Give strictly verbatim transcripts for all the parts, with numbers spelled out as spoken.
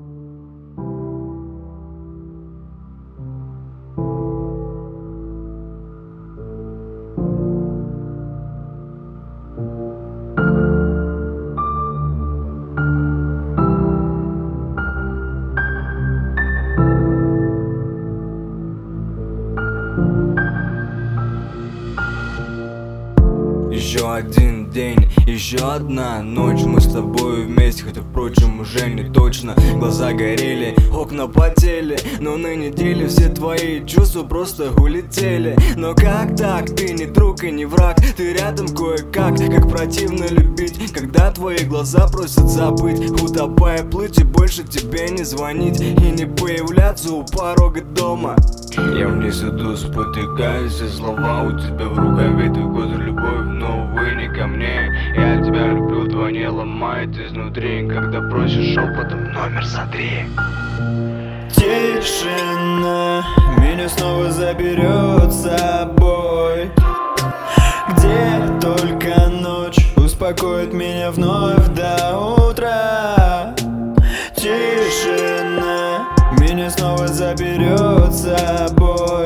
Еще один день, еще одна ночь. Мы с тобой вместе, хотя впрочем уже не точно. Глаза горели, окна потели, но на неделе все твои чувства просто улетели. Но как так? Ты не друг и не враг, ты рядом кое-как. Как противно любить, когда твои глаза просят забыть. Утопая плыть и больше тебе не звонить и не появляться у порога дома. Я вниз иду, спотыкаюсь, и слова у тебя в рукаве. Ты год любовь, но увы не ко мне. Я тебя люблю, твой не ломает изнутри. Когда просишь шепотом номер сотри. Тишина меня снова заберет с собой, где только ночь успокоит меня вновь до утра. Тишина меня снова заберет с собой,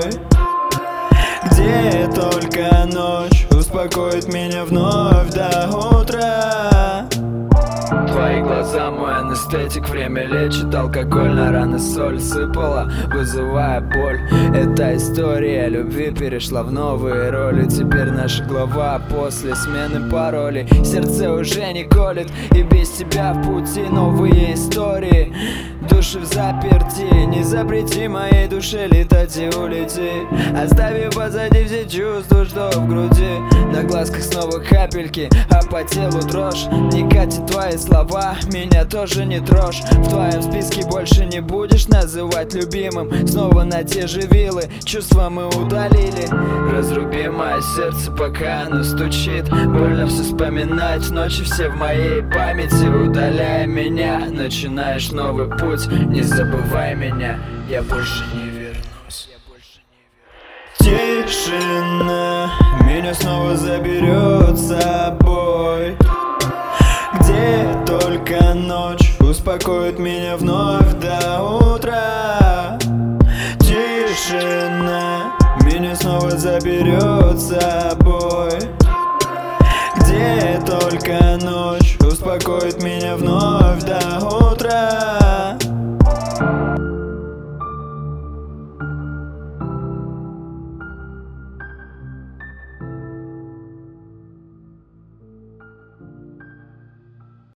где только ночь успокоит меня вновь до утра. Твои глаза мой анестетик, время лечит, алкоголь на раны соль сыпала, вызывая боль. Эта история любви перешла в новые роли. Теперь наша глава после смены паролей. Сердце уже не колет, и без тебя в пути новые истории. Души в заперти, не запрети моей душе летать и улети, оставив позади все чувства, что в груди. На глазках снова капельки, а по телу дрожь. Не катит твои слова, меня тоже не трожь. В твоем списке больше не будешь называть любимым. Снова на те же вилы, чувства мы удалили. Разруби мое сердце, пока оно стучит. Больно все вспоминать, ночи все в моей памяти. Удаляя меня, начинаешь новый путь. Не забывай меня, я больше не вернусь. Тишина меня снова заберет с собой, где только ночь успокоит меня вновь до утра. Тишина меня снова заберет с собой, где только ночь успокоит меня вновь до утра.